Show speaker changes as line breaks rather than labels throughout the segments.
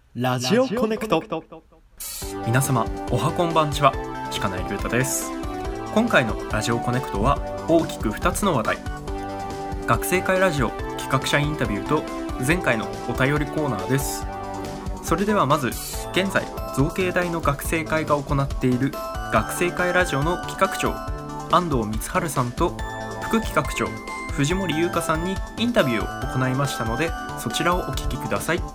ラジオコネクト。
皆様おはこんばんちは、近内龍太です。今回のラジオコネクトは大きく2つの話題、学生会ラジオ企画者インタビューと前回のお便りコーナーです。それではまず、現在造形大の学生会が行っている学生会ラジオの企画長安藤光晴さんと副企画長藤森優香さんにインタビューを行いましたので、そちらをお聞きください。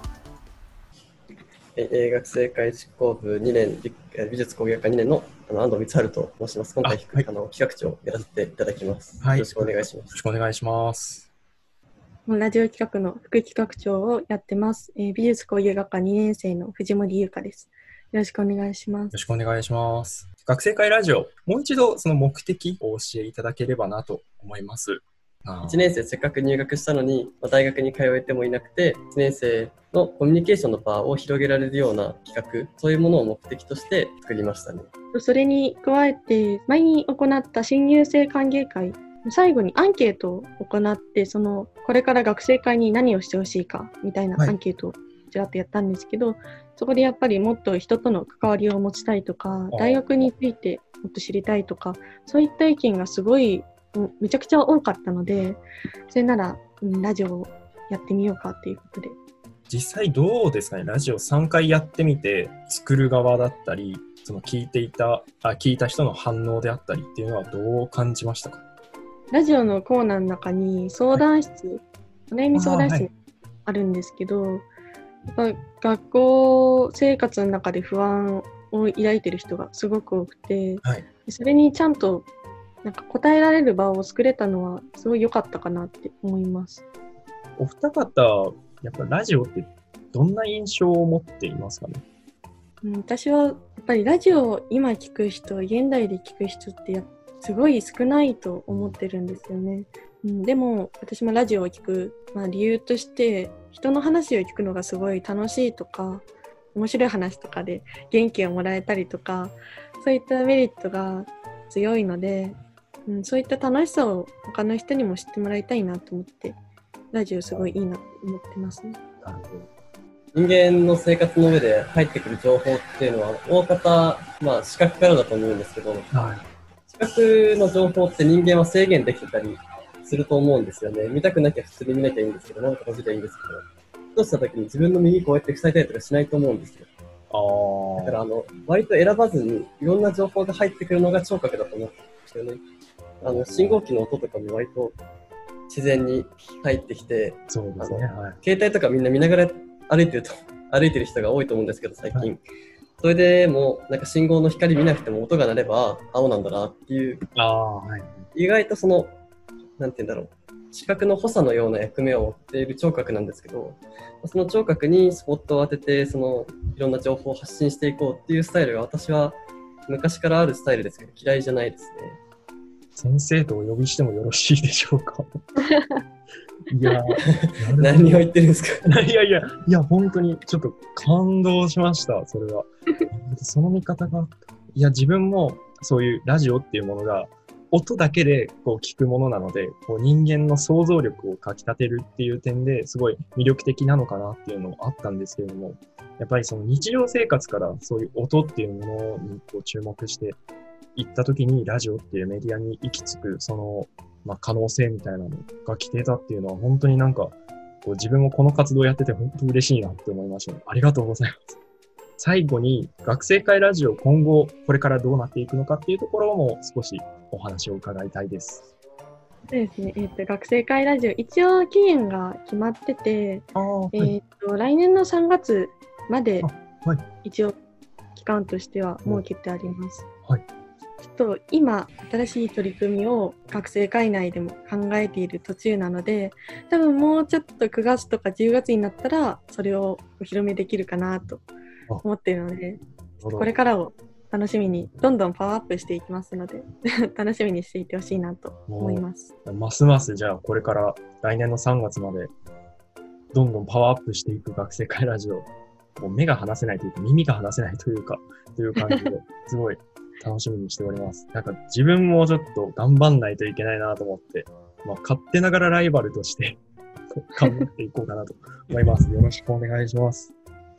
学生会執行部2年美術工芸学科2年の安藤光晴と申します。今回、企画長をやらせていただきます。よろしくお願いします。
よろしくお願いします。
ラジオ企画の副企画長をやってます。美術工芸学科2年生の藤森優香です。よろしくお願いします。
よろしくお願いします。学生会ラジオ、もう一度その目的を教えいただければなと思います。
1年生せっかく入学したのに、大学に通えてもいなくて、1年生のコミュニケーションの場を広げられるような企画、そういうものを目的として作りましたね。
それに加えて、前に行った新入生歓迎会、最後にアンケートを行って、これから学生会に何をしてほしいかみたいなアンケートをちらっとやったんですけど、そこでやっぱりもっと人との関わりを持ちたいとか、大学についてもっと知りたいとか、そういった意見がすごいめちゃくちゃ多かったので、それなら、ラジオをやってみようかっていうことで。
実際どうですかね、ラジオ3回やってみて、作る側だったり、その聞いた人の反応であったりっていうのはどう感じましたか？
ラジオのコーナーの中に相談室、お悩み相談室あるんですけど、やっぱ学校生活の中で不安を抱いてる人がすごく多くて、それにちゃんと答えられる場を作れたのはすごい良かったかなって思います。
お二方、やっぱラジオってどんな印象を持っていますかね？
私はやっぱりラジオを今聞く人、現代で聞く人ってすごい少ないと思ってるんですよね。でも私もラジオを聞く、理由として人の話を聞くのがすごい楽しいとか、面白い話とかで元気をもらえたりとか、そういったメリットが強いので、そういった楽しさを他の人にも知ってもらいたいなと思って、ラジオすごいいいなと思ってますね。
なるほど。人間の生活の上で入ってくる情報っていうのは大方、視覚からだと思うんですけど、視覚の情報って人間は制限できてたりすると思うんですよね。見たくなきゃ普通に見なきゃいいんですけど、なんか見たらいいんですけど、ふとした時に自分の耳こうやって塞いだりとかしないと思うんですよ。だから割と選ばずにいろんな情報が入ってくるのが聴覚だと思うんですよね。信号機の音とかも割と自然に入ってきて、
そうですね、
携帯とかみんな見ながら歩いてる人が多いと思うんですけど、最近。それでも信号の光見なくても音が鳴れば青なんだなっていう、意外となんて言うんだろう、視覚の補佐のような役目を持っている聴覚なんですけど、その聴覚にスポットを当てていろんな情報を発信していこうっていうスタイルが私は昔からあるスタイルですけど嫌いじゃないですね。
先生とお呼びしてもよろしいでしょうか？いや
何を言ってるんですか？
いや本当にちょっと感動しました。それはその見方が、自分もそういうラジオっていうものが音だけで聞くものなので、人間の想像力をかき立てるっていう点ですごい魅力的なのかなっていうのもあったんですけれども、やっぱりその日常生活からそういう音っていうものに注目して行った時にラジオっていうメディアに行き着く可能性みたいなのが来てたっていうのは本当に自分もこの活動をやってて本当に嬉しいなって思いました。ありがとうございます。最後に学生会ラジオ今後これからどうなっていくのかっていうところも少しお話を伺いたいです。
そうですね。学生会ラジオ一応期限が決まってて、来年の3月まで一応期間としては設けてあります。今新しい取り組みを学生会内でも考えている途中なので、多分もうちょっと9月とか10月になったらそれをお披露目できるかなと思っているので、これからを楽しみにどんどんパワーアップしていきますので楽しみにしていてほしいなと思います。
ますますじゃあこれから来年の3月までどんどんパワーアップしていく学生会ラジオ、もう目が離せないというか耳が離せないというかという感じですごい楽しみにしております。自分もちょっと頑張んないといけないなと思って、勝手ながらライバルとして頑張っていこうかなと思います。よろしくお願いします。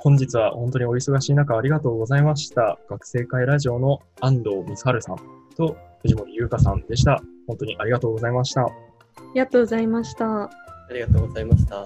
本日は本当にお忙しい中ありがとうございました。学生会ラジオの安藤光晴さんと藤森優香さんでした。本当にありがとうございました。あ
りがとうございました。
ありがとうございました。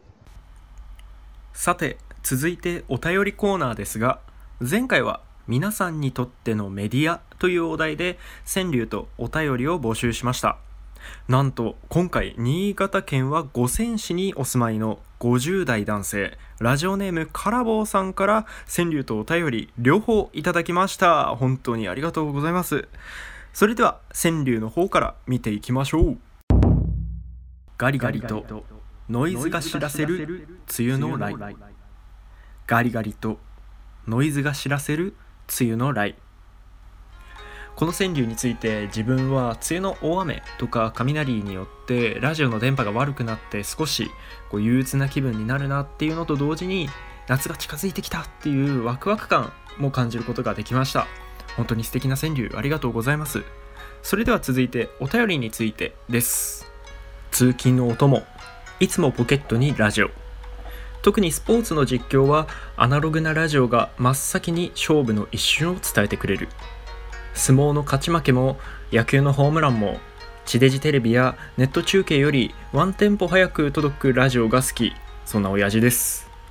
さて、続いてお便りコーナーですが、前回は皆さんにとってのメディアというお題で川柳とお便りを募集しました。なんと今回新潟県は五泉市にお住まいの50代男性ラジオネームカラボーさんから川柳とお便り両方いただきました。本当にありがとうございます。それでは川柳の方から見ていきましょう。ガリガリとノイズが知らせる梅雨の雷。ガリガリとノイズが知らせる梅雨の雷。この川柳について自分は梅雨の大雨とか雷によってラジオの電波が悪くなって少し憂鬱な気分になるなっていうのと同時に夏が近づいてきたっていうワクワク感も感じることができました。本当に素敵な川柳ありがとうございます。それでは続いてお便りについてです。通勤のお供、いつもポケットにラジオ。特にスポーツの実況はアナログなラジオが真っ先に勝負の一瞬を伝えてくれる。相撲の勝ち負けも野球のホームランも地デジテレビやネット中継よりワンテンポ早く届くラジオが好き。そんな親父です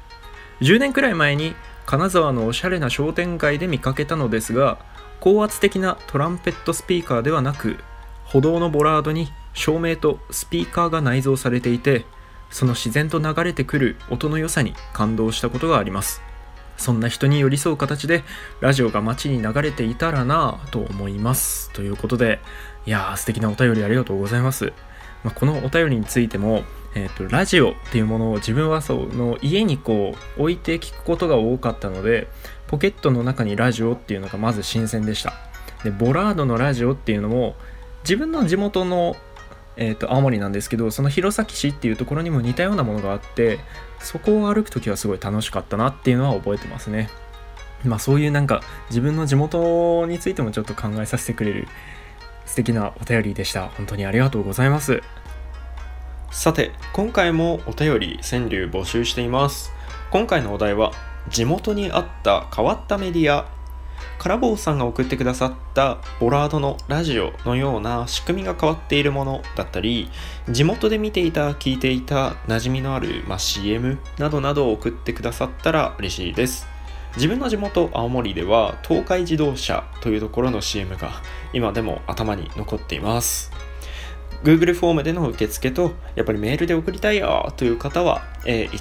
。10年くらい前に金沢のおしゃれな商店街で見かけたのですが、高圧的なトランペットスピーカーではなく歩道のボラードに照明とスピーカーが内蔵されていて、その自然と流れてくる音の良さに感動したことがあります。そんな人に寄り添う形でラジオが街に流れていたらなぁと思います。ということで、いやー素敵なお便りありがとうございます。このお便りについても、ラジオっていうものを自分は家に置いて聞くことが多かったので、ポケットの中にラジオっていうのがまず新鮮でした。で、ボラードのラジオっていうのも自分の地元の青森なんですけど、その弘前市っていうところにも似たようなものがあって、そこを歩くときはすごい楽しかったなっていうのは覚えてますね。そういう自分の地元についてもちょっと考えさせてくれる素敵なお便りでした。本当にありがとうございます。さて、今回もお便り川柳募集しています。今回のお題は地元にあった変わったメディア。カラボーさんが送ってくださったボラードのラジオのような仕組みが変わっているものだったり、地元で見ていた聞いていた馴染みのある、CM などなどを送ってくださったら嬉しいです。自分の地元青森では東海自動車というところの CM が今でも頭に残っています。Google フォームでの受付とやっぱりメールで送りたいよという方は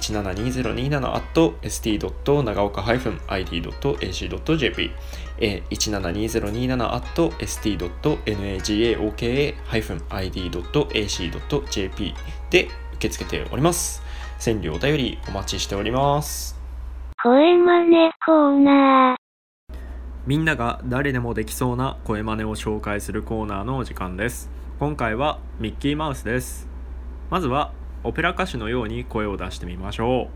172027@st.nagaoka-id.ac.jp172027@st.nagaoka-id.ac.jp で受け付けております。川柳お便りお待ちしております。
声真似コーナー。
みんなが誰でもできそうな声真似を紹介するコーナーのお時間です。今回はミッキーマウスです。まずはオペラ歌手のように声を出してみましょう。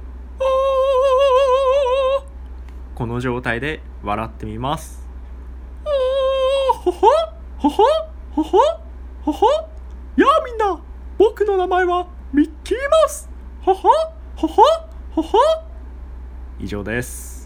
この状態で笑ってみます。ほほほほほほほほ。やあみんな、僕の名前はミッキーマウス。ほほほほほほ。以上です。